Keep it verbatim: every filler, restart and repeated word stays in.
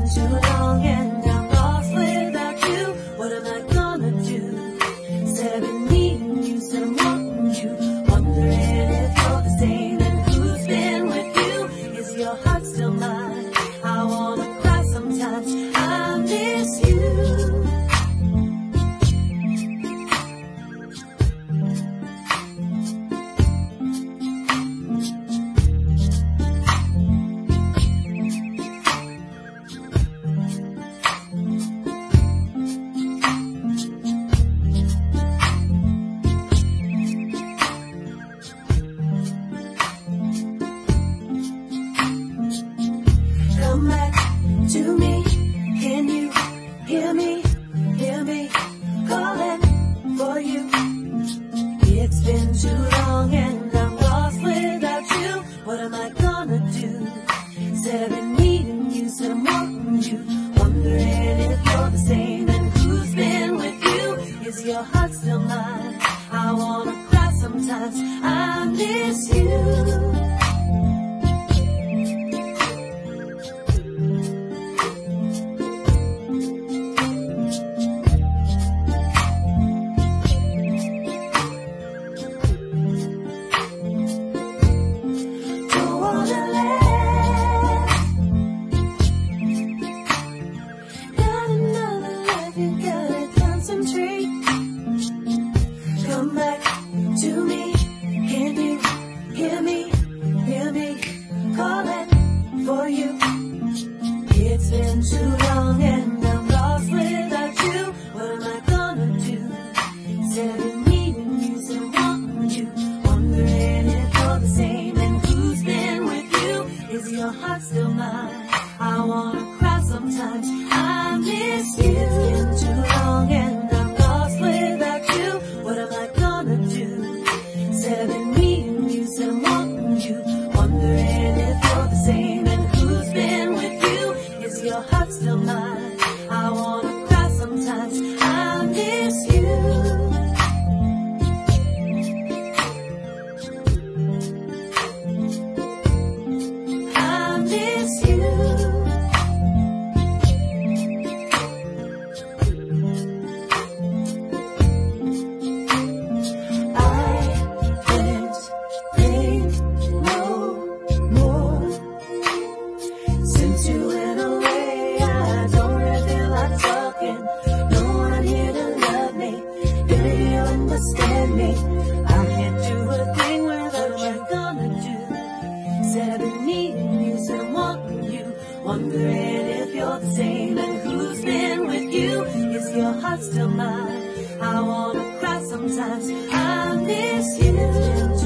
too long and I'm lost without you. What am I gonna do? Said I've been needing you, said I'm wanting you, wondering if you're the same and who's been with you. Is your heart still mine? I wanna cry sometimes. I miss you. Come back to me, can you hear me, hear me calling for you? It's been too long and I'm lost without you. What am I gonna do? Said I've been needing you, said I'm wanting you, wondering if you're the same and who's been with you. Is your heart still mine? I wanna cry sometimes. I miss you. Come back to me, can you hear me, hear me calling for you? It's been too long and I'm lost without you. What am I gonna do? Said I've been needing you, said I'm wanting you, wondering if you're the same and who's been with you. Is your heart still mine? I wanna cry sometimes. I miss you. It's been too long and I'm lost without you. What am I gonna do? Said I've been needing you, said I'm wanting you, wondering if you're the same and who's been with you. Is your heart still mine? I wanna cry sometimes. I miss you. I miss you. Since you went away, I don't really feel like talking. No one here to love me. Do you understand me? I can't do a thing without what you gonna do. Said I've been needing you, said I'm wanting you, wondering if you're the same and who's been with you. Is your heart still mine? I wanna cry sometimes. I miss you.